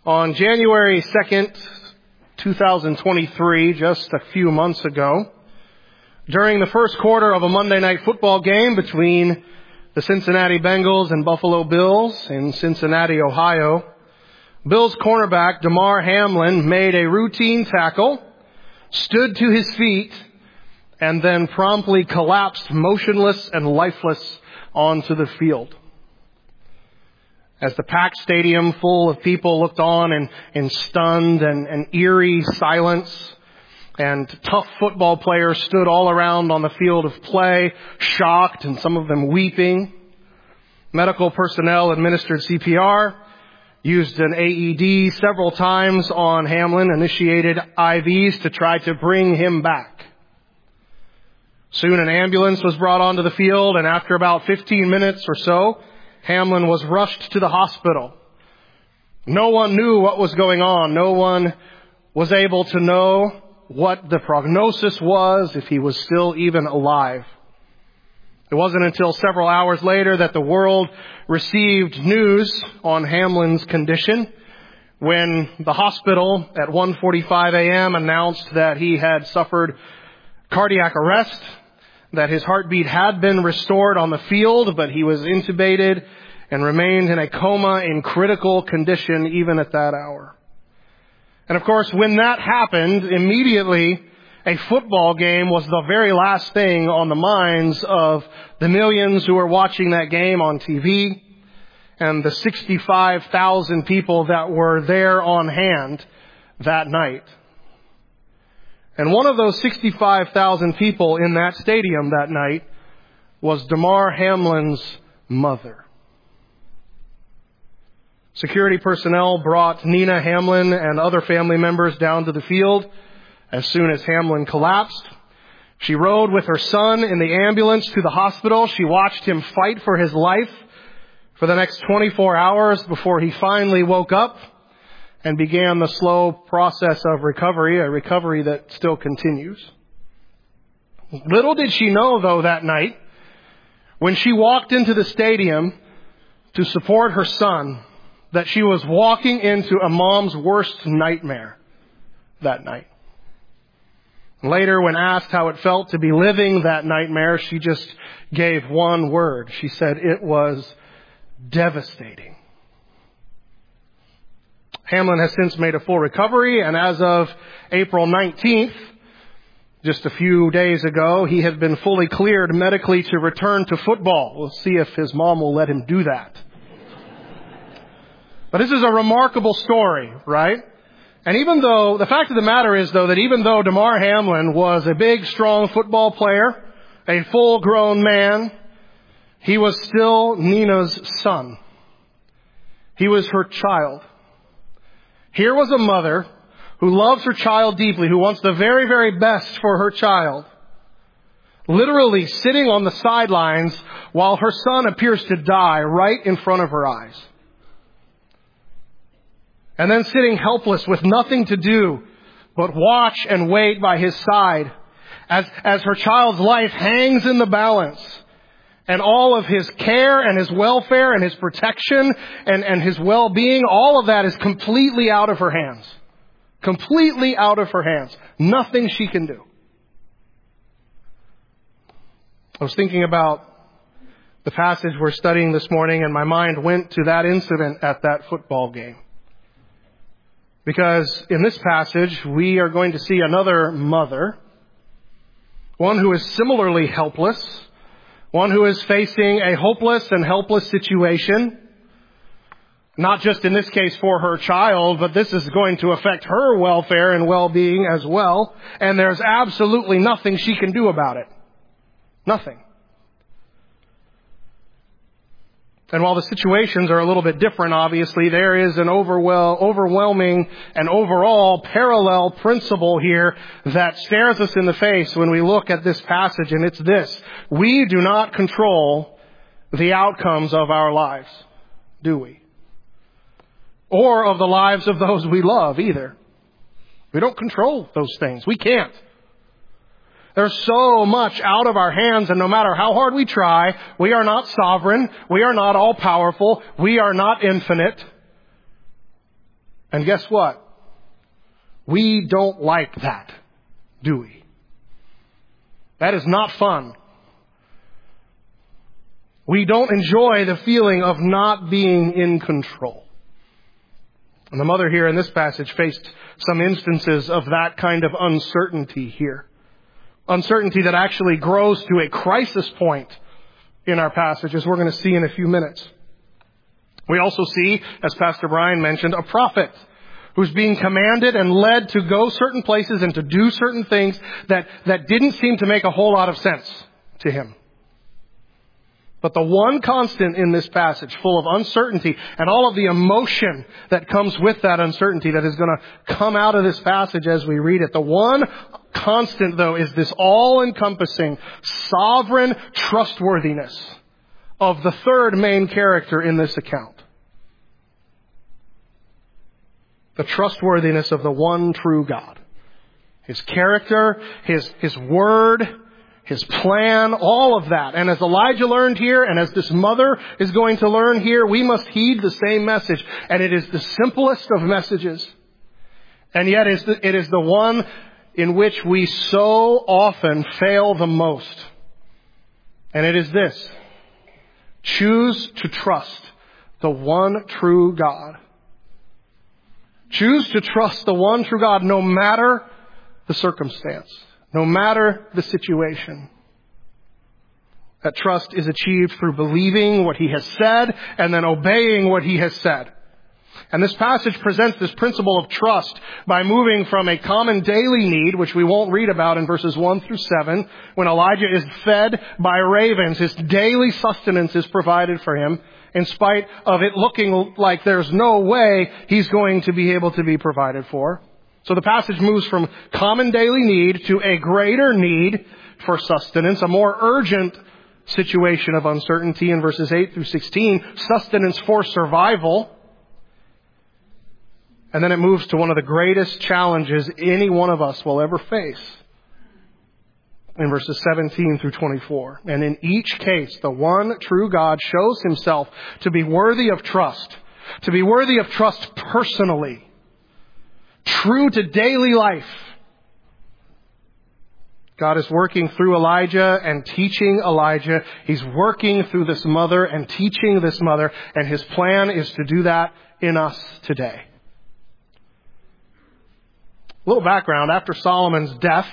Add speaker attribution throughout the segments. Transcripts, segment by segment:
Speaker 1: On January 2nd, 2023, just a few months ago, during the first quarter of a Monday night football game between the Cincinnati Bengals and Buffalo Bills in Cincinnati, Ohio, Bills cornerback Damar Hamlin made a routine tackle, stood to his feet, and then promptly collapsed motionless and lifeless onto the field. As the packed stadium full of people looked on in stunned and eerie silence, and tough football players stood all around on the field of play, shocked and some of them weeping. Medical personnel administered CPR, used an AED several times on Hamlin, initiated IVs to try to bring him back. Soon an ambulance was brought onto the field, and after about 15 minutes or so, Hamlin was rushed to the hospital. No one knew what was going on. No one was able to know what the prognosis was, if he was still even alive. It wasn't until several hours later that the world received news on Hamlin's condition, when the hospital at 1:45 a.m. announced that he had suffered cardiac arrest, that his heartbeat had been restored on the field, but he was intubated and remained in a coma in critical condition even at that hour. And of course, when that happened, immediately a football game was the very last thing on the minds of the millions who were watching that game on TV, and the 65,000 people that were there on hand that night. And one of those 65,000 people in that stadium that night was Damar Hamlin's mother. Security personnel brought Nina Hamlin and other family members down to the field as soon as Hamlin collapsed. She rode with her son in the ambulance to the hospital. She watched him fight for his life for the next 24 hours before he finally woke up and began the slow process of recovery, a recovery that still continues. Little did she know, though, that night, when she walked into the stadium to support her son, that she was walking into a mom's worst nightmare that night. Later, when asked how it felt to be living that nightmare, she just gave one word. She said it was devastating. Hamlin has since made a full recovery, and as of April 19th, just a few days ago, he had been fully cleared medically to return to football. We'll see if his mom will let him do that. But this is a remarkable story, right? And even though, the fact of the matter is, though, that even though Damar Hamlin was a big, strong football player, a full-grown man, he was still Nina's son. He was her child. Here was a mother who loves her child deeply, who wants the very, very best for her child, literally sitting on the sidelines while her son appears to die right in front of her eyes. And then sitting helpless with nothing to do but watch and wait by his side as her child's life hangs in the balance. And all of his care and his welfare and his protection and his well-being, all of that is completely out of her hands. Completely out of her hands. Nothing she can do. I was thinking about the passage we're studying this morning, and my mind went to that incident at that football game. Because in this passage, we are going to see another mother, one who is similarly helpless, one who is facing a hopeless and helpless situation, not just in this case for her child, but this is going to affect her welfare and well-being as well, and there's absolutely nothing she can do about it. Nothing. And while the situations are a little bit different, obviously, there is an overwhelming and overall parallel principle here that stares us in the face when we look at this passage, and it's this: we do not control the outcomes of our lives, do we? Or of the lives of those we love, either. We don't control those things. We can't. There's so much out of our hands, and no matter how hard we try, we are not sovereign. We are not all-powerful. We are not infinite. And guess what? We don't like that, do we? That is not fun. We don't enjoy the feeling of not being in control. And the mother here in this passage faced some instances of that kind of uncertainty here. Uncertainty that actually grows to a crisis point in our passage, as we're going to see in a few minutes. We also see, as Pastor Brian mentioned, a prophet who's being commanded and led to go certain places and to do certain things that didn't seem to make a whole lot of sense to him. But the one constant in this passage, full of uncertainty and all of the emotion that comes with that uncertainty that is going to come out of this passage as we read it, the one constant, though, is this all-encompassing, sovereign trustworthiness of the third main character in this account. The trustworthiness of the one true God. His character, His word, His plan, all of that. And as Elijah learned here, and as this mother is going to learn here, we must heed the same message. And it is the simplest of messages. And yet it is the one in which we so often fail the most. And it is this: choose to trust the one true God. Choose to trust the one true God no matter the circumstance, no matter the situation. That trust is achieved through believing what He has said and then obeying what He has said. And this passage presents this principle of trust by moving from a common daily need, which we won't read about in verses 1 through 7, when Elijah is fed by ravens. His daily sustenance is provided for him, in spite of it looking like there's no way he's going to be able to be provided for. So the passage moves from common daily need to a greater need for sustenance, a more urgent situation of uncertainty in verses 8 through 16, sustenance for survival. And then it moves to one of the greatest challenges any one of us will ever face in verses 17 through 24. And in each case, the one true God shows Himself to be worthy of trust personally, true to daily life. God is working through Elijah and teaching Elijah. He's working through this mother and teaching this mother, and His plan is to do that in us today. A little background. After Solomon's death,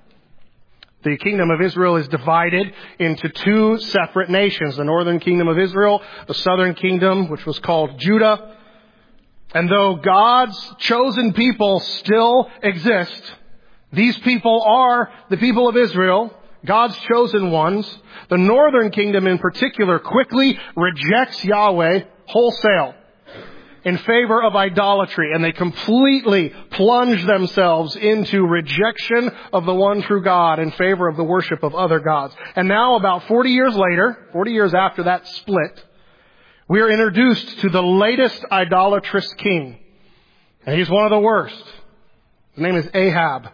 Speaker 1: the kingdom of Israel is divided into two separate nations. The northern kingdom of Israel, the southern kingdom, which was called Judah. And though God's chosen people still exist, these people are the people of Israel, God's chosen ones. The northern kingdom in particular quickly rejects Yahweh wholesale in favor of idolatry, and they completely plunge themselves into rejection of the one true God in favor of the worship of other gods. And now, about 40 years later, 40 years after that split, we are introduced to the latest idolatrous king. And he's one of the worst. His name is Ahab,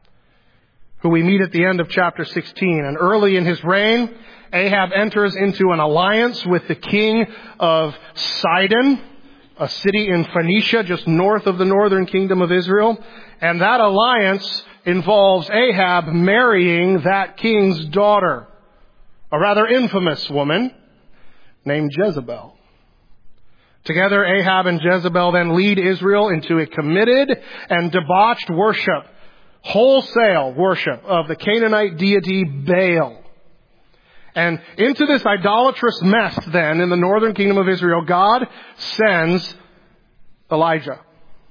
Speaker 1: who we meet at the end of chapter 16. And early in his reign, Ahab enters into an alliance with the king of Sidon, a city in Phoenicia, just north of the northern kingdom of Israel. And that alliance involves Ahab marrying that king's daughter, a rather infamous woman named Jezebel. Together, Ahab and Jezebel then lead Israel into a committed and debauched worship, wholesale worship of the Canaanite deity Baal. And into this idolatrous mess then in the northern kingdom of Israel, God sends Elijah.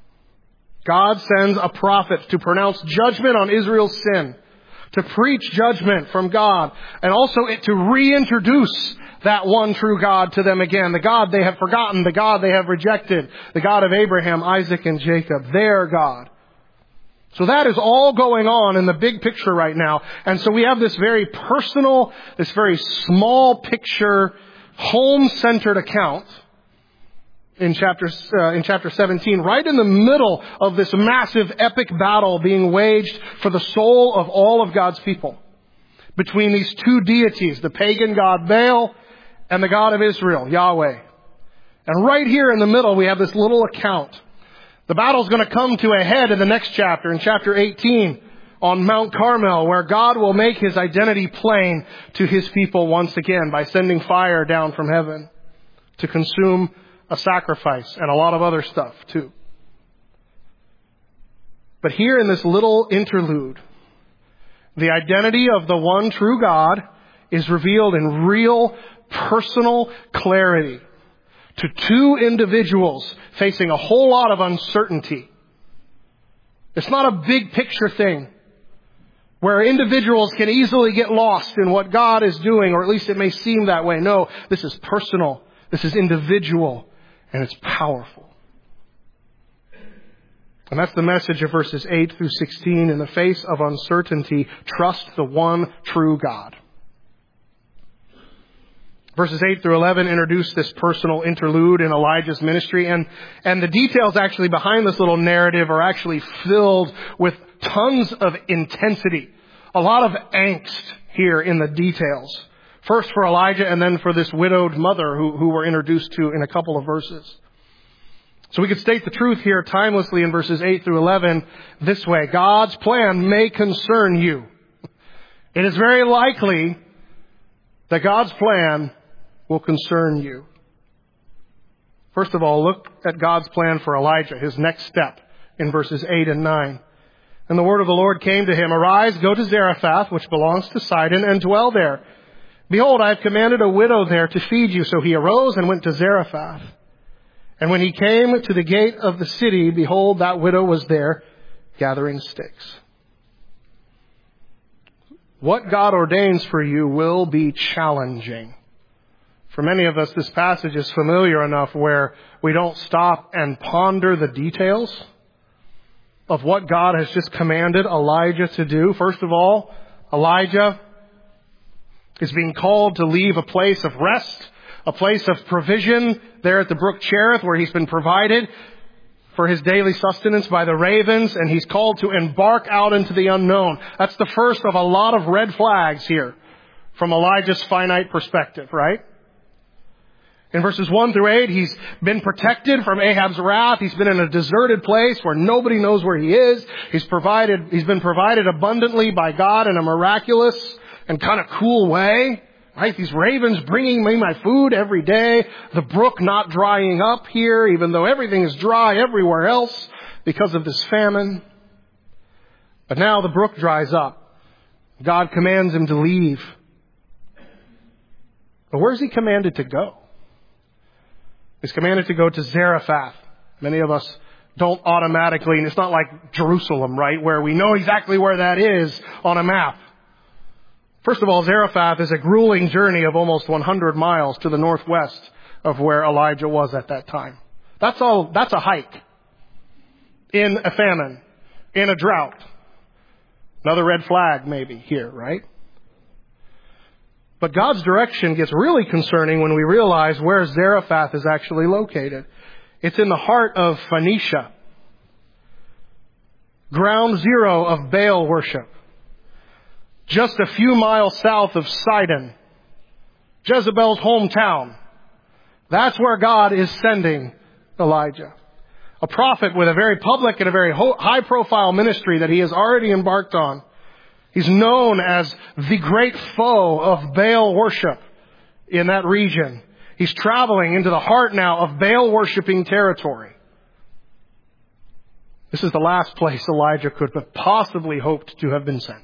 Speaker 1: God sends a prophet to pronounce judgment on Israel's sin, to preach judgment from God, and also to reintroduce that one true God to them again. The God they have forgotten, the God they have rejected, the God of Abraham, Isaac, and Jacob, their God. So that is all going on in the big picture right now. And so we have this very personal, this very small picture, home-centered account in chapter 17, right in the middle of this massive epic battle being waged for the soul of all of God's people between these two deities, the pagan god Baal and the God of Israel, Yahweh. And right here in the middle, we have this little account The battle's going to come to a head in the next chapter, in chapter 18, on Mount Carmel, where God will make His identity plain to His people once again by sending fire down from heaven to consume a sacrifice and a lot of other stuff too. But here in this little interlude, the identity of the one true God is revealed in real personal clarity to two individuals facing a whole lot of uncertainty. It's not a big picture thing where individuals can easily get lost in what God is doing, or at least it may seem that way. No, this is personal, this is individual, and it's powerful. And that's the message of verses 8 through 16. In the face of uncertainty, trust the one true God. Verses 8 through 11 introduce this personal interlude in Elijah's ministry, and the details actually behind this little narrative are actually filled with tons of intensity. A lot of angst here in the details. First for Elijah and then for this widowed mother who we're introduced to in a couple of verses. So we could state the truth here timelessly in verses 8 through 11 this way. God's plan may concern you. It is very likely that God's plan will concern you. First of all, look at God's plan for Elijah, his next step in verses 8 and 9. And the word of the Lord came to him, "Arise, go to Zarephath, which belongs to Sidon, and dwell there. Behold, I have commanded a widow there to feed you." So he arose and went to Zarephath. And when he came to the gate of the city, behold, that widow was there gathering sticks. What God ordains for you will be challenging. For many of us, this passage is familiar enough where we don't stop and ponder the details of what God has just commanded Elijah to do. First of all, Elijah is being called to leave a place of rest, a place of provision there at the brook Cherith, where he's been provided for his daily sustenance by the ravens, and he's called to embark out into the unknown. That's the first of a lot of red flags here from Elijah's finite perspective, right? In verses 1 through 8, he's been protected from Ahab's wrath. He's been in a deserted place where nobody knows where he is. He's been provided abundantly by God in a miraculous and kind of cool way. Right? These ravens bringing me my food every day. The brook not drying up here, even though everything is dry everywhere else because of this famine. But now the brook dries up. God commands him to leave. But where's he commanded to go? He's commanded to go to Zarephath. Many of us don't automatically, and it's not like Jerusalem, right, where we know exactly where that is on a map. First of all, Zarephath is a grueling journey of almost 100 miles to the northwest of where Elijah was at that time. That's a hike. In a famine. In a drought. Another red flag maybe here, right? But God's direction gets really concerning when we realize where Zarephath is actually located. It's in the heart of Phoenicia. Ground zero of Baal worship. Just a few miles south of Sidon. Jezebel's hometown. That's where God is sending Elijah. A prophet with a very public and a very high profile ministry that he has already embarked on. He's known as the great foe of Baal worship in that region. He's traveling into the heart now of Baal worshiping territory. This is the last place Elijah could have possibly hoped to have been sent.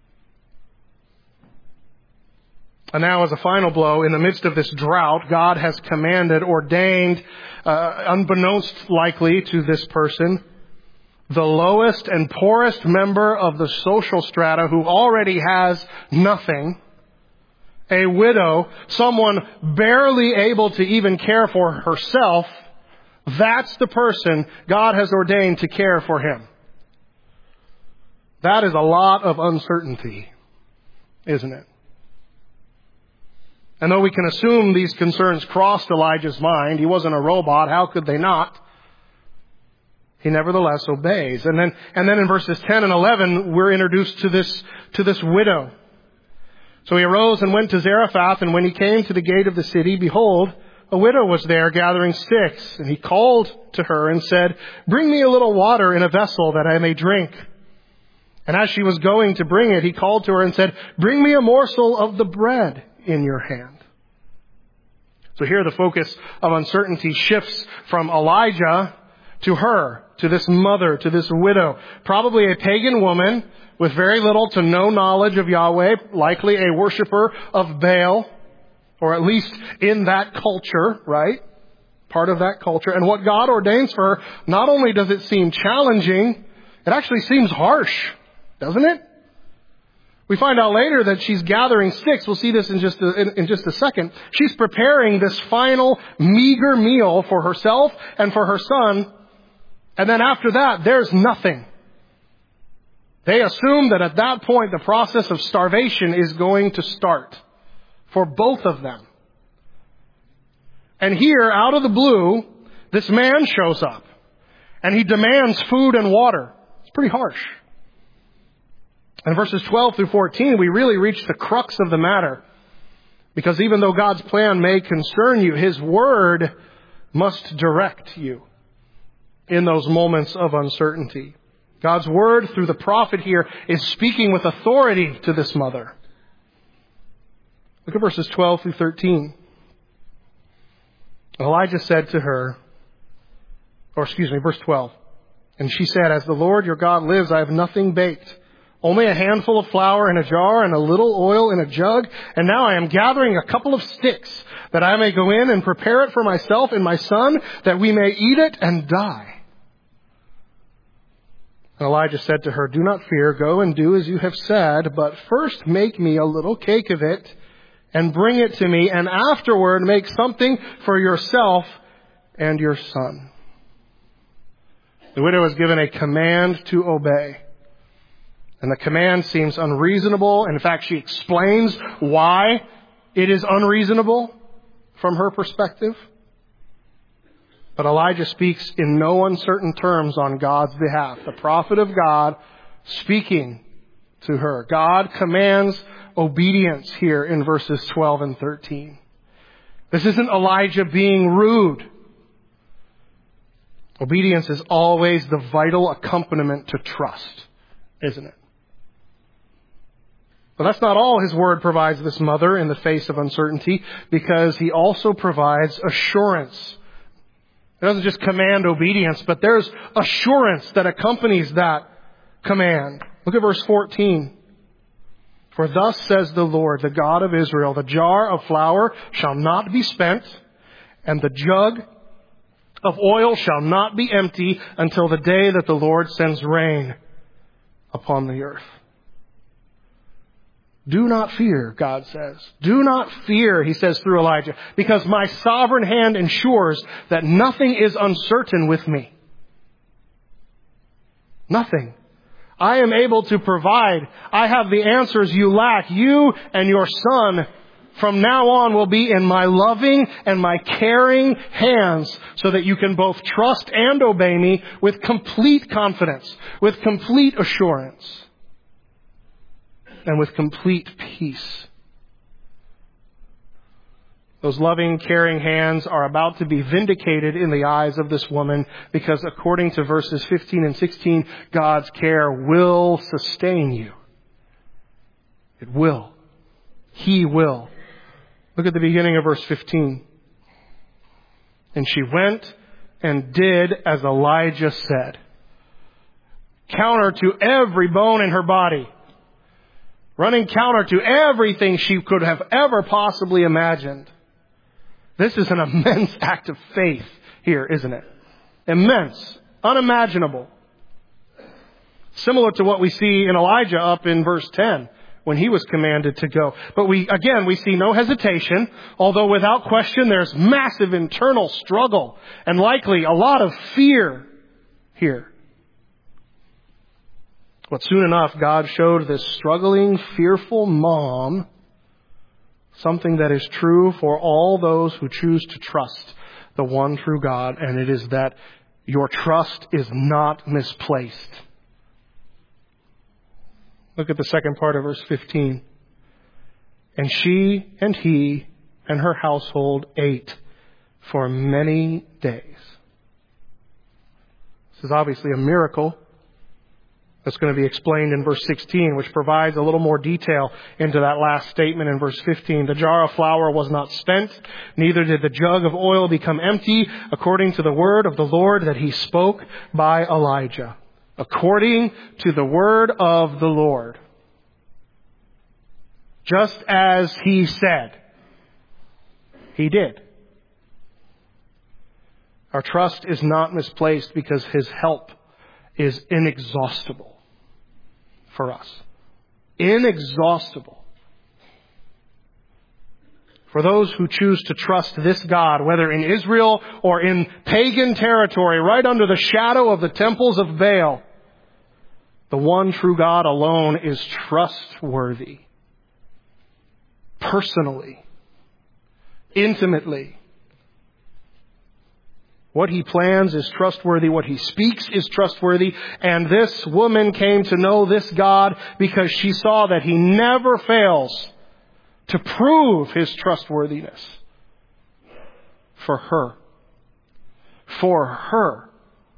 Speaker 1: And now as a final blow, in the midst of this drought, God has commanded, ordained, unbeknownst likely to this person, the lowest and poorest member of the social strata who already has nothing, a widow, someone barely able to even care for herself, that's the person God has ordained to care for him. That is a lot of uncertainty, isn't it? And though we can assume these concerns crossed Elijah's mind, he wasn't a robot, how could they not? He nevertheless obeys. And then in verses 10 and 11, we're introduced to this widow. So he arose and went to Zarephath, and when he came to the gate of the city, behold, a widow was there gathering sticks, and he called to her and said, "Bring me a little water in a vessel that I may drink." And as she was going to bring it, he called to her and said, "Bring me a morsel of the bread in your hand." So here the focus of uncertainty shifts from Elijah to her, to this mother, to this widow, probably a pagan woman with very little to no knowledge of Yahweh, likely a worshiper of Baal, or at least in that culture, right? Part of that culture. And what God ordains for her, not only does it seem challenging, it actually seems harsh, doesn't it? We find out later that she's gathering sticks. We'll see this in just a second. She's preparing this final meager meal for herself and for her son. And then after that, there's nothing. They assume that at that point, the process of starvation is going to start for both of them. And here, out of the blue, this man shows up. And he demands food and water. It's pretty harsh. In verses 12 through 14, we really reach the crux of the matter. Because even though God's plan may concern you, His Word must direct you in those moments of uncertainty. God's Word through the prophet here is speaking with authority to this mother. Look at verses 12 through 13. Elijah said to her, verse 12. And she said, "As the Lord your God lives, I have nothing baked. Only a handful of flour in a jar and a little oil in a jug. And now I am gathering a couple of sticks that I may go in and prepare it for myself and my son, that we may eat it and die." And Elijah said to her, "Do not fear. Go and do as you have said, but first make me a little cake of it and bring it to me, and afterward make something for yourself and your son." The widow is given a command to obey. And the command seems unreasonable. In fact, she explains why it is unreasonable from her perspective. But Elijah speaks in no uncertain terms on God's behalf. The prophet of God speaking to her. God commands obedience here in verses 12 and 13. This isn't Elijah being rude. Obedience is always the vital accompaniment to trust, isn't it? But that's not all His Word provides this mother in the face of uncertainty, because He also provides assurance. It doesn't just command obedience, but there's assurance that accompanies that command. Look at verse 14. "For thus says the Lord, the God of Israel, the jar of flour shall not be spent, and the jug of oil shall not be empty until the day that the Lord sends rain upon the earth." Do not fear, God says. Do not fear, He says through Elijah, because my sovereign hand ensures that nothing is uncertain with me. Nothing. I am able to provide. I have the answers you lack. You and your son from now on will be in my loving and my caring hands, so that you can both trust and obey me with complete confidence, with complete assurance, and with complete peace. Those loving, caring hands are about to be vindicated in the eyes of this woman, because according to verses 15 and 16, God's care will sustain you. It will. He will. Look at the beginning of verse 15. "And she went and did as Elijah said." Counter to every bone in her body. Running counter to everything she could have ever possibly imagined. This is an immense act of faith here, isn't it? Immense. Unimaginable. Similar to what we see in Elijah up in verse 10, when he was commanded to go. But we see no hesitation, although without question there's massive internal struggle and likely a lot of fear here. But soon enough, God showed this struggling, fearful mom something that is true for all those who choose to trust the one true God, and it is that your trust is not misplaced. Look at the second part of verse 15. "And she and he and her household ate for many days. This is obviously a miracle that's going to be explained in verse 16, which provides a little more detail into that last statement in verse 15. The jar of flour was not spent, neither did the jug of oil become empty, according to the word of the Lord that he spoke by Elijah. According to the word of the Lord. Just as he said, he did. Our trust is not misplaced because his help is inexhaustible for us. Inexhaustible. For those who choose to trust this God, whether in Israel or in pagan territory, right under the shadow of the temples of Baal, the one true God alone is trustworthy. Personally. Intimately. What he plans is trustworthy. What he speaks is trustworthy. And this woman came to know this God because she saw that he never fails to prove his trustworthiness for her. For her.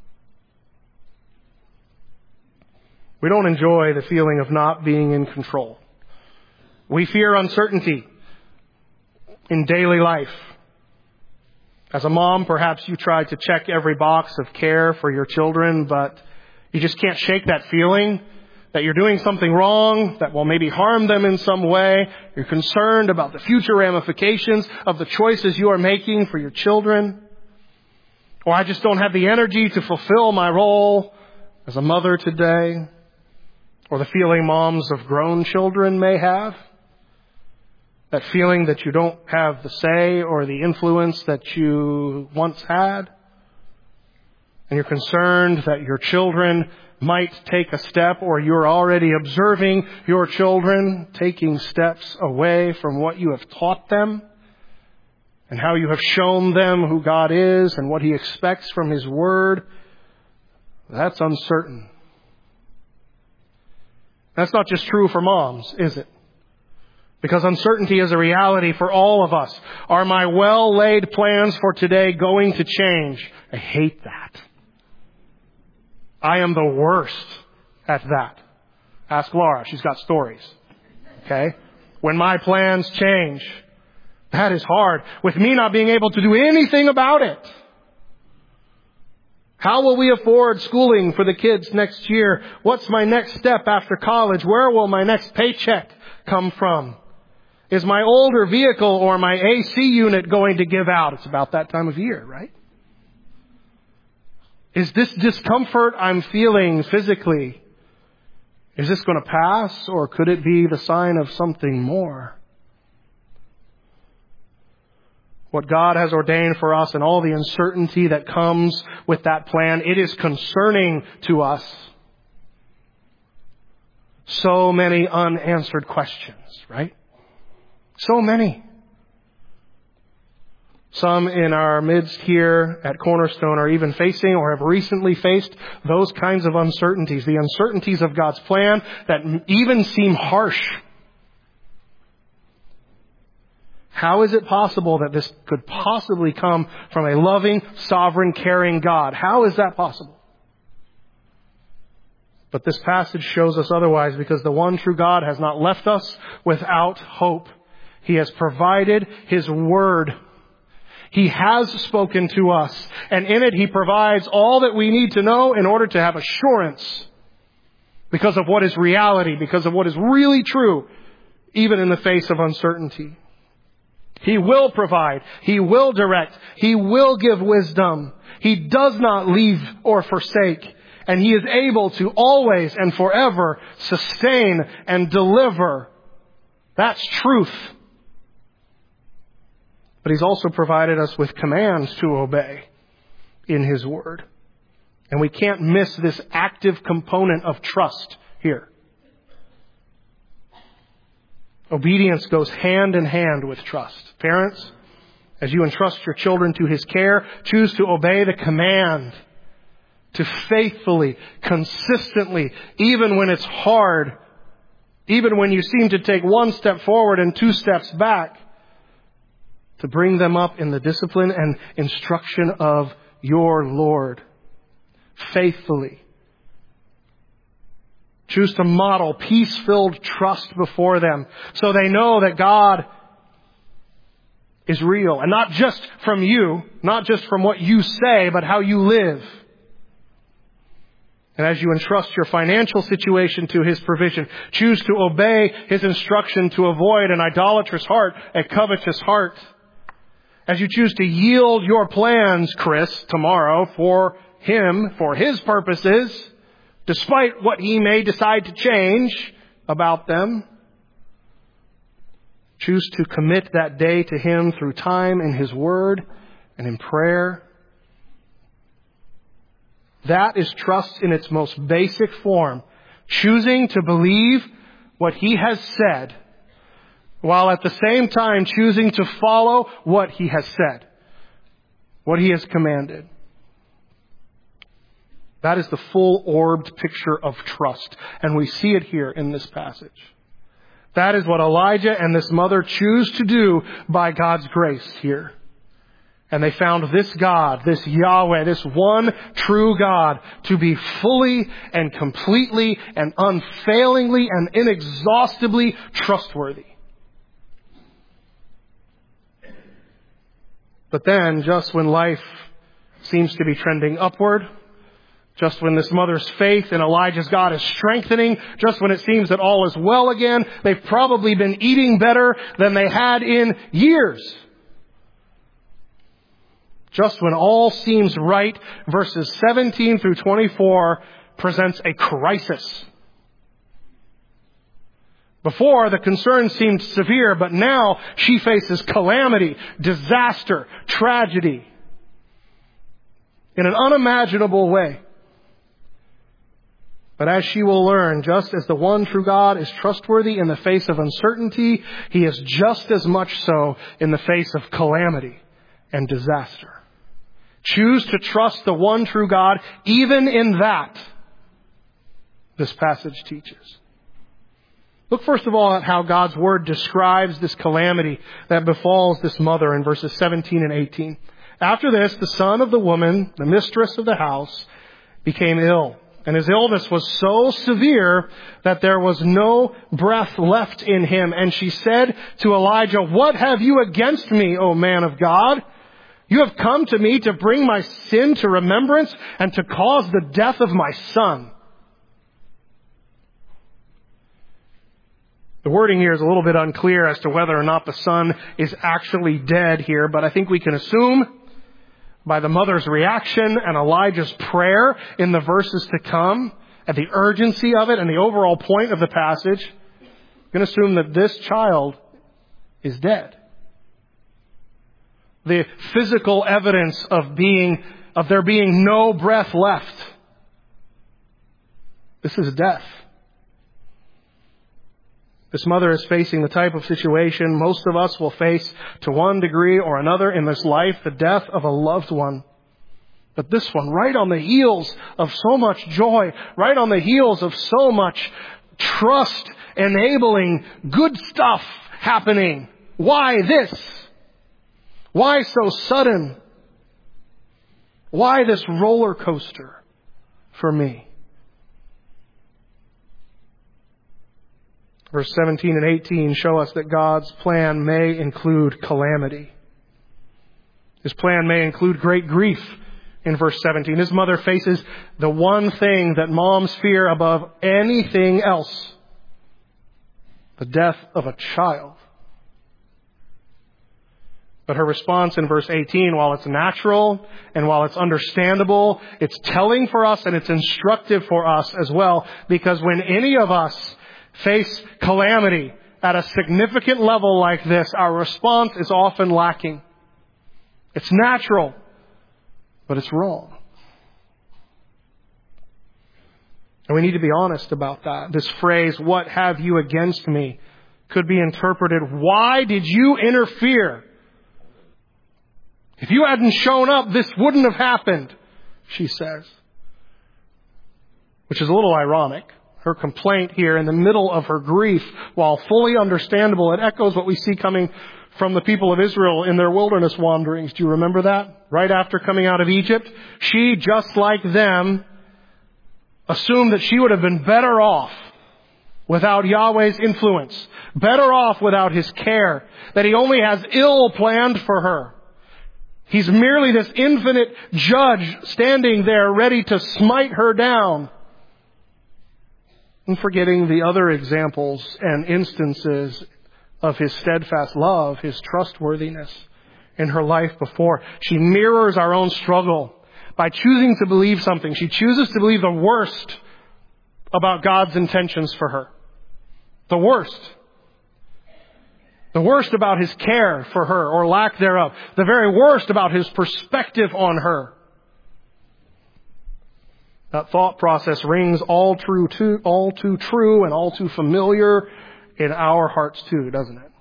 Speaker 1: We don't enjoy the feeling of not being in control. We fear uncertainty in daily life. As a mom, perhaps you try to check every box of care for your children, but you just can't shake that feeling that you're doing something wrong that will maybe harm them in some way. You're concerned about the future ramifications of the choices you are making for your children. Or I just don't have the energy to fulfill my role as a mother today. Or the feeling moms of grown children may have. That feeling that you don't have the say or the influence that you once had. And you're concerned that your children might take a step, or you're already observing your children taking steps away from what you have taught them and how you have shown them who God is and what he expects from his word. That's uncertain. That's not just true for moms, is it? Because uncertainty is a reality for all of us. Are my well-laid plans for today going to change? I hate that. I am the worst at that. Ask Laura. She's got stories. Okay? When my plans change, that is hard. With me not being able to do anything about it. How will we afford schooling for the kids next year? What's my next step after college? Where will my next paycheck come from? Is my older vehicle or my AC unit going to give out? It's about that time of year, right? Is this discomfort I'm feeling physically, is this going to pass, or could it be the sign of something more? What God has ordained for us and all the uncertainty that comes with that plan, it is concerning to us. So many unanswered questions, right? So many. Some in our midst here at Cornerstone are even facing or have recently faced those kinds of uncertainties. The uncertainties of God's plan that even seem harsh. How is it possible that this could possibly come from a loving, sovereign, caring God? How is that possible? But this passage shows us otherwise, because the one true God has not left us without hope. He has provided his word. He has spoken to us, and in it he provides all that we need to know in order to have assurance because of what is reality, because of what is really true, even in the face of uncertainty. He will provide. He will direct. He will give wisdom. He does not leave or forsake, and he is able to always and forever sustain and deliver. That's truth. But he's also provided us with commands to obey in his word. And we can't miss this active component of trust here. Obedience goes hand in hand with trust. Parents, as you entrust your children to his care, choose to obey the command to faithfully, consistently, even when it's hard, even when you seem to take one step forward and two steps back, to bring them up in the discipline and instruction of your Lord faithfully. Choose to model peace-filled trust before them so they know that God is real. And not just from you, not just from what you say, but how you live. And as you entrust your financial situation to His provision, choose to obey His instruction to avoid an idolatrous heart, a covetous heart. As you choose to yield your plans, Chris, tomorrow for Him, for His purposes, despite what He may decide to change about them, choose to commit that day to Him through time in His Word and in prayer. That is trust in its most basic form. Choosing to believe what He has said, while at the same time choosing to follow what He has said, what He has commanded. That is the full-orbed picture of trust. And we see it here in this passage. That is what Elijah and this mother choose to do by God's grace here. And they found this God, this Yahweh, this one true God to be fully and completely and unfailingly and inexhaustibly trustworthy. But then, just when life seems to be trending upward, just when this mother's faith in Elijah's God is strengthening, just when it seems that all is well again, they've probably been eating better than they had in years. Just when all seems right, verses 17 through 24 presents a crisis. Before, the concern seemed severe, but now she faces calamity, disaster, tragedy in an unimaginable way. But as she will learn, just as the one true God is trustworthy in the face of uncertainty, He is just as much so in the face of calamity and disaster. Choose to trust the one true God even in that, this passage teaches. Look first of all at how God's Word describes this calamity that befalls this mother in verses 17 and 18. After this, the son of the woman, the mistress of the house, became ill. And his illness was so severe that there was no breath left in him. And she said to Elijah, "What have you against me, O man of God? You have come to me to bring my sin to remembrance and to cause the death of my son." The wording here is a little bit unclear as to whether or not the son is actually dead here, but I think we can assume by the mother's reaction and Elijah's prayer in the verses to come, and the urgency of it and the overall point of the passage, we can assume that this child is dead. The physical evidence of there being no breath left. This is death. This mother is facing the type of situation most of us will face to one degree or another in this life, the death of a loved one. But this one, right on the heels of so much joy, right on the heels of so much trust, enabling good stuff happening. Why this? Why so sudden? Why this roller coaster for me? Verse 17 and 18 show us that God's plan may include calamity. His plan may include great grief in verse 17. His mother faces the one thing that moms fear above anything else: the death of a child. But her response in verse 18, while it's natural and while it's understandable, it's telling for us and it's instructive for us as well. Because when any of us face calamity at a significant level like this, our response is often lacking. It's natural, but it's wrong. And we need to be honest about that. This phrase, "What have you against me?" could be interpreted, "Why did you interfere? If you hadn't shown up, this wouldn't have happened," she says. Which is a little ironic. Her complaint here in the middle of her grief, while fully understandable, it echoes what we see coming from the people of Israel in their wilderness wanderings. Do you remember that? Right after coming out of Egypt, she, just like them, assumed that she would have been better off without Yahweh's influence, better off without His care, that He only has ill planned for her. He's merely this infinite judge standing there ready to smite her down. And forgetting the other examples and instances of His steadfast love, His trustworthiness in her life before. She mirrors our own struggle by choosing to believe something. She chooses to believe the worst about God's intentions for her. The worst. The worst about His care for her, or lack thereof. The very worst about His perspective on her. That thought process rings all too true and all too familiar in our hearts too, doesn't it?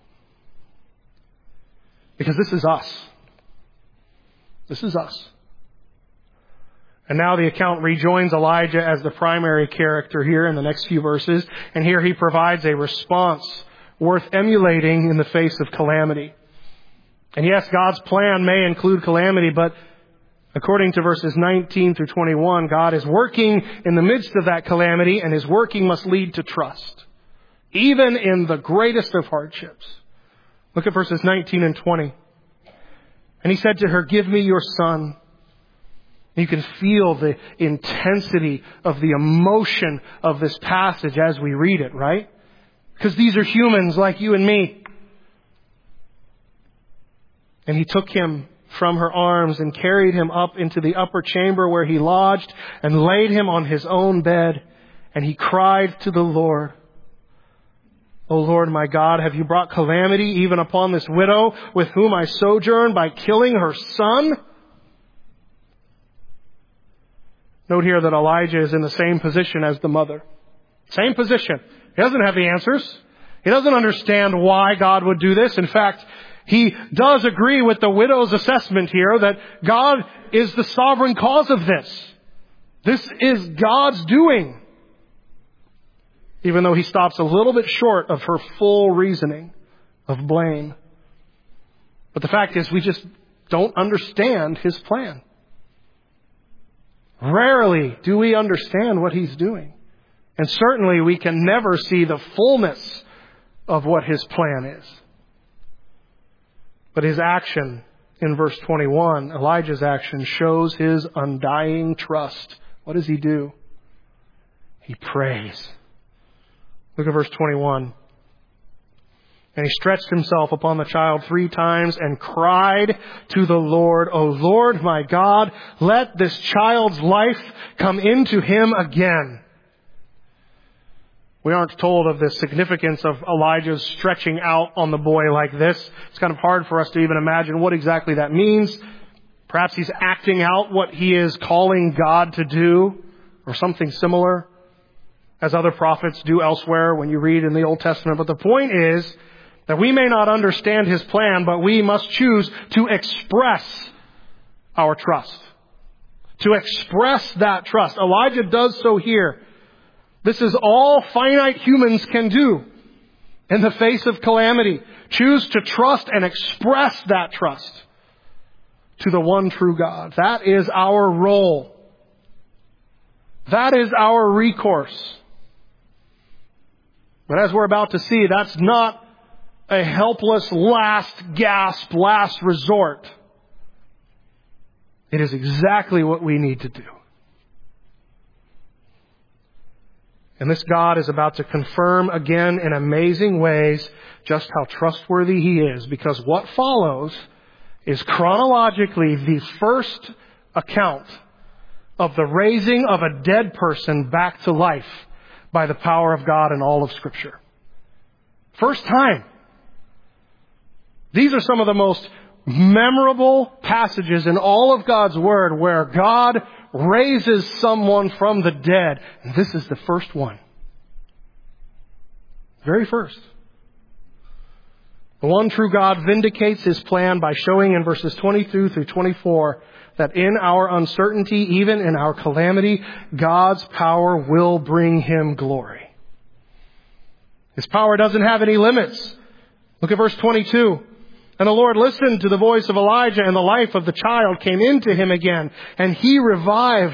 Speaker 1: Because this is us. This is us. And now the account rejoins Elijah as the primary character here in the next few verses. And here he provides a response worth emulating in the face of calamity. And yes, God's plan may include calamity, but according to verses 19 through 21, God is working in the midst of that calamity, and His working must lead to trust, even in the greatest of hardships. Look at verses 19 and 20. And He said to her, "Give me your son." You can feel the intensity of the emotion of this passage as we read it, right? Because these are humans like you and me. And he took him from her arms and carried him up into the upper chamber where he lodged and laid him on his own bed. And he cried to the Lord, "O Lord my God, have you brought calamity even upon this widow with whom I sojourn by killing her son?" Note here that Elijah is in the same position as the mother. Same position. He doesn't have the answers. He doesn't understand why God would do this. In fact, he does agree with the widow's assessment here that God is the sovereign cause of this. This is God's doing. Even though he stops a little bit short of her full reasoning of blame. But the fact is, we just don't understand His plan. Rarely do we understand what He's doing. And certainly we can never see the fullness of what His plan is. But His action in verse 21, Elijah's action, shows His undying trust. What does he do? He prays. Look at verse 21. And he stretched himself upon the child 3 times and cried to the Lord, "O Lord my God, let this child's life come into him again." We aren't told of the significance of Elijah's stretching out on the boy like this. It's kind of hard for us to even imagine what exactly that means. Perhaps he's acting out what he is calling God to do, or something similar, as other prophets do elsewhere when you read in the Old Testament. But the point is that we may not understand His plan, but we must choose to express our trust. To express that trust. Elijah does so here. This is all finite humans can do in the face of calamity. Choose to trust and express that trust to the one true God. That is our role. That is our recourse. But as we're about to see, that's not a helpless last gasp, last resort. It is exactly what we need to do. And this God is about to confirm again in amazing ways just how trustworthy He is, because what follows is chronologically the first account of the raising of a dead person back to life by the power of God in all of Scripture. First time. These are some of the most memorable passages in all of God's Word where God raises someone from the dead. And this is the first one. Very first. The one true God vindicates His plan by showing in verses 22 through 24 that in our uncertainty, even in our calamity, God's power will bring Him glory. His power doesn't have any limits. Look at verse 22. And the Lord listened to the voice of Elijah, and the life of the child came into him again, and he revived.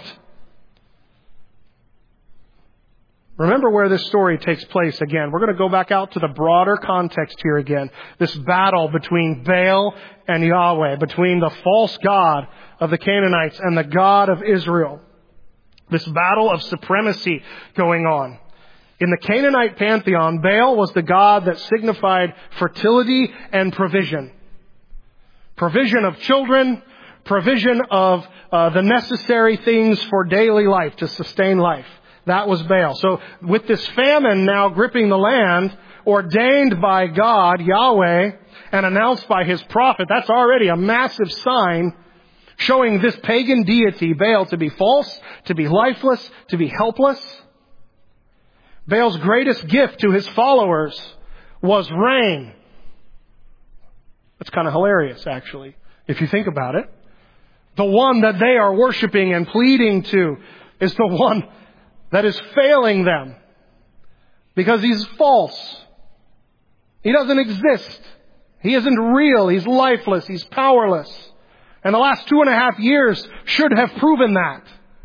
Speaker 1: Remember where this story takes place again. We're going to go back out to the broader context here again. This battle between Baal and Yahweh, between the false god of the Canaanites and the God of Israel. This battle of supremacy going on. In the Canaanite pantheon, Baal was the god that signified fertility and provision. Provision of children, provision of the necessary things for daily life, to sustain life. That was Baal. So with this famine now gripping the land, ordained by God, Yahweh, and announced by His prophet, that's already a massive sign showing this pagan deity, Baal, to be false, to be lifeless, to be helpless. Baal's greatest gift to his followers was rain. That's kind of hilarious, actually, if you think about it. The one that they are worshiping and pleading to is the one that is failing them because he's false. He doesn't exist. He isn't real. He's lifeless. He's powerless. And the last 2.5 years should have proven that.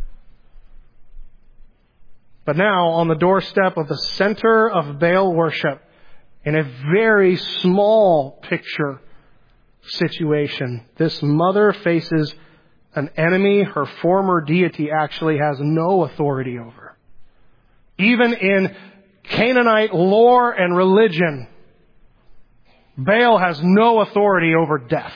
Speaker 1: But now, on the doorstep of the center of Baal worship, in a very small picture situation, this mother faces an enemy her former deity actually has no authority over. Even in Canaanite lore and religion, Baal has no authority over death.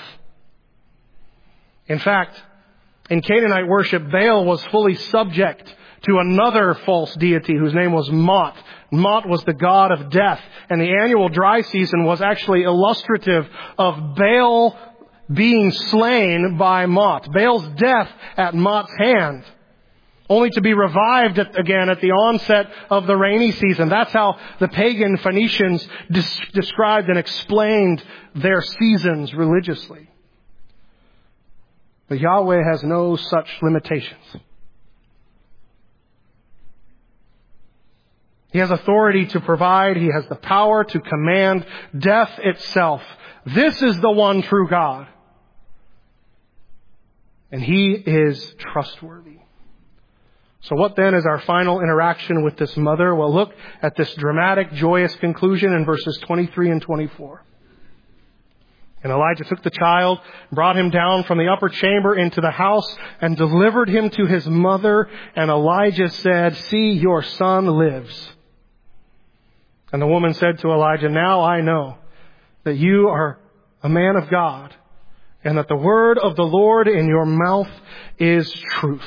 Speaker 1: In fact, in Canaanite worship, Baal was fully subject to another false deity whose name was Mot. Mot was the god of death, and the annual dry season was actually illustrative of Baal being slain by Mot. Baal's death at Mot's hand, only to be revived again at the onset of the rainy season. That's how the pagan Phoenicians described and explained their seasons religiously. But Yahweh has no such limitations. He has authority to provide. He has the power to command death itself. This is the one true God. And He is trustworthy. So what then is our final interaction with this mother? Well, look at this dramatic, joyous conclusion in verses 23 and 24. And Elijah took the child, brought him down from the upper chamber into the house, and delivered him to his mother. And Elijah said, "See, your son lives." And the woman said to Elijah, "Now I know that you are a man of God, and that the word of the Lord in your mouth is truth."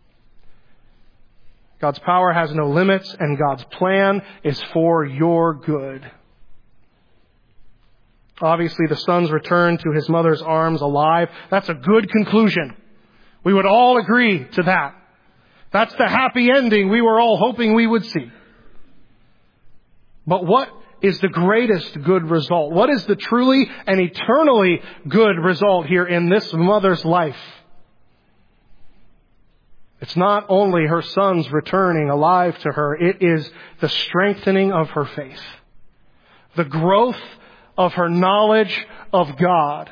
Speaker 1: God's power has no limits, and God's plan is for your good. Obviously, the son's return to his mother's arms alive, that's a good conclusion. We would all agree to that. That's the happy ending we were all hoping we would see. But what is the greatest good result? What is the truly and eternally good result here in this mother's life? It's not only her son's returning alive to her, it is the strengthening of her faith, the growth of her knowledge of God.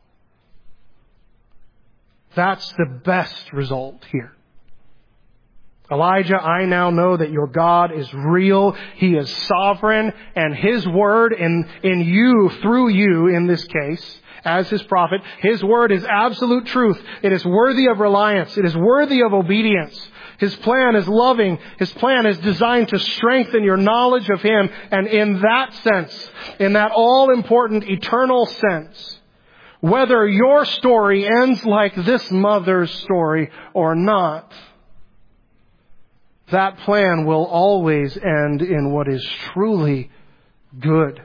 Speaker 1: That's the best result here. Elijah, I now know that your God is real. He is sovereign, and His word in you, through you in this case, as His prophet, His word is absolute truth. It is worthy of reliance. It is worthy of obedience. His plan is loving. His plan is designed to strengthen your knowledge of Him. And in that sense, in that all-important eternal sense, whether your story ends like this mother's story or not, that plan will always end in what is truly good.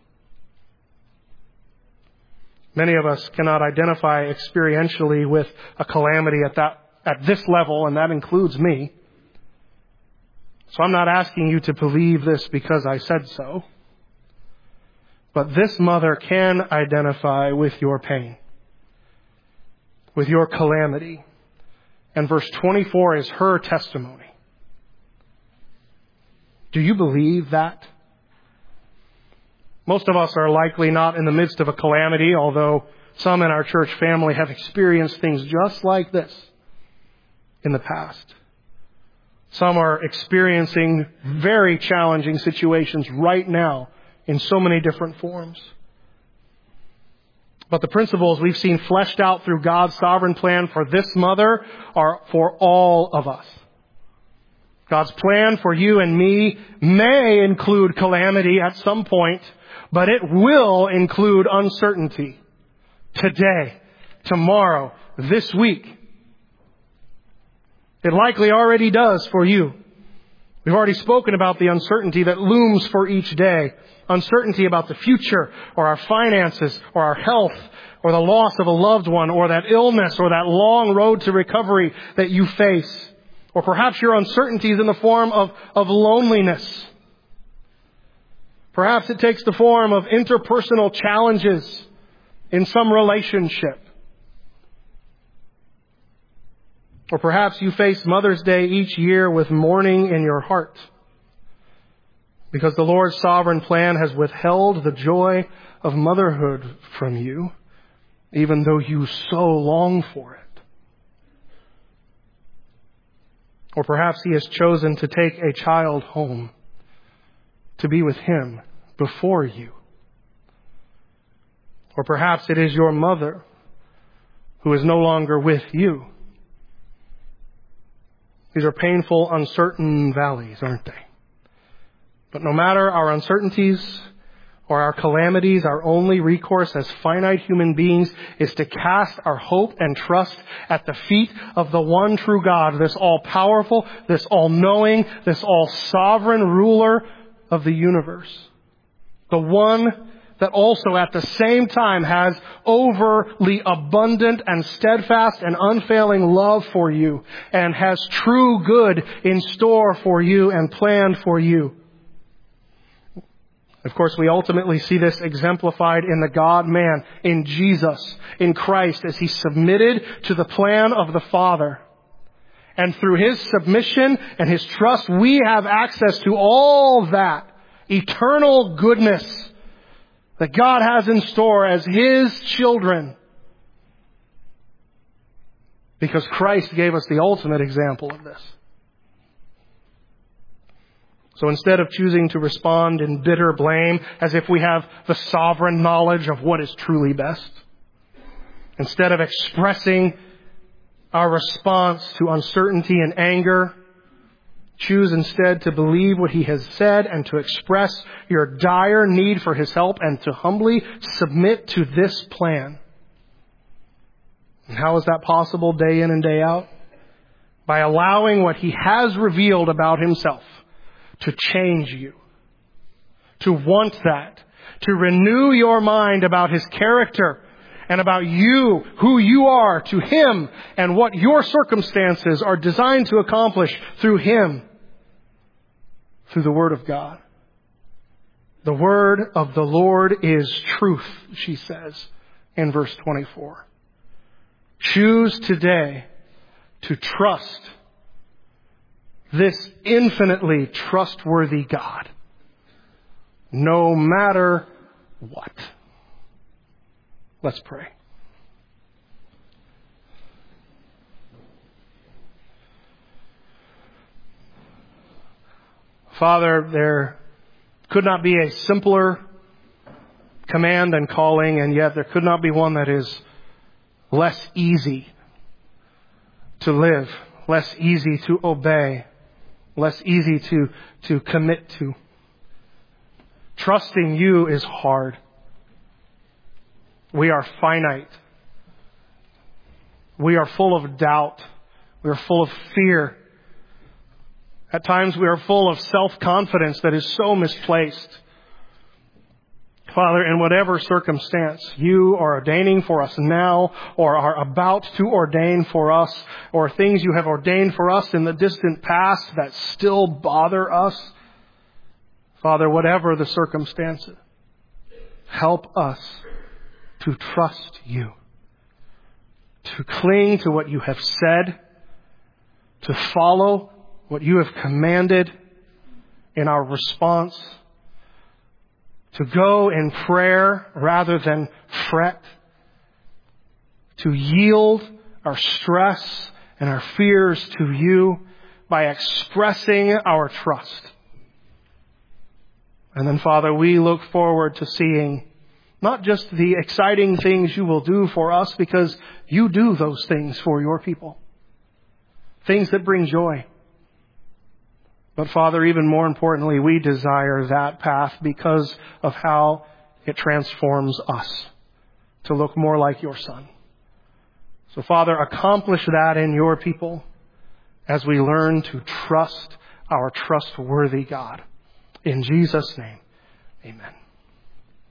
Speaker 1: Many of us cannot identify experientially with a calamity at this level, and that includes me. So I'm not asking you to believe this because I said so. But this mother can identify with your pain, with your calamity. And verse 24 is her testimony. Do you believe that? Most of us are likely not in the midst of a calamity, although some in our church family have experienced things just like this in the past. Some are experiencing very challenging situations right now in so many different forms. But the principles we've seen fleshed out through God's sovereign plan for this mother are for all of us. God's plan for you and me may include calamity at some point, but it will include uncertainty today, tomorrow, this week. It likely already does for you. We've already spoken about the uncertainty that looms for each day. Uncertainty about the future, or our finances, or our health, or the loss of a loved one, or that illness, or that long road to recovery that you face. Or perhaps your uncertainty is in the form of loneliness. Perhaps it takes the form of interpersonal challenges in some relationship. Or perhaps you face Mother's Day each year with mourning in your heart, because the Lord's sovereign plan has withheld the joy of motherhood from you, even though you so long for it. Or perhaps He has chosen to take a child home to be with Him before you. Or perhaps it is your mother who is no longer with you. These are painful, uncertain valleys, aren't they? But no matter our uncertainties or our calamities, our only recourse as finite human beings is to cast our hope and trust at the feet of the one true God, this all-powerful, this all-knowing, this all-sovereign ruler of the universe. The one that also at the same time has overly abundant and steadfast and unfailing love for you, and has true good in store for you and planned for you. Of course, we ultimately see this exemplified in the God-man, in Jesus, in Christ, as He submitted to the plan of the Father. And through His submission and His trust, we have access to all that eternal goodness that God has in store as His children. Because Christ gave us the ultimate example of this. So instead of choosing to respond in bitter blame as if we have the sovereign knowledge of what is truly best, instead of expressing our response to uncertainty and anger, choose instead to believe what He has said and to express your dire need for His help and to humbly submit to this plan. And how is that possible day in and day out? By allowing what He has revealed about Himself to change you, to want that, to renew your mind about His character and about you, who you are to Him, and what your circumstances are designed to accomplish through Him, through the Word of God. The word of the Lord is truth, she says in verse 24. Choose today to trust this infinitely trustworthy God, no matter what. Let's pray. Father, there could not be a simpler command and calling, and yet there could not be one that is less easy to live, less easy to obey, less easy to commit to. Trusting You is hard. We are finite. We are full of doubt. We are full of fear. At times we are full of self-confidence that is so misplaced. Father, in whatever circumstance You are ordaining for us now, or are about to ordain for us, or things You have ordained for us in the distant past that still bother us, Father, whatever the circumstances, help us to trust You, to cling to what You have said, to follow what You have commanded in our response, to go in prayer rather than fret, to yield our stress and our fears to you by expressing our trust. And then, Father, we look forward to seeing not just the exciting things you will do for us, because you do those things for your people. Things that bring joy. But Father, even more importantly, we desire that path because of how it transforms us to look more like your Son. So Father, accomplish that in your people as we learn to trust our trustworthy God. In Jesus' name, amen.